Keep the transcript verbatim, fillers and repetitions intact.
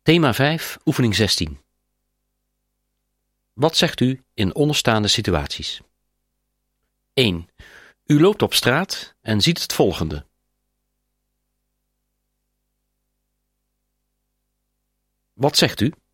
Thema vijf, oefening zestien. Wat zegt u in onderstaande situaties? één. U loopt op straat en ziet het volgende. Wat zegt u?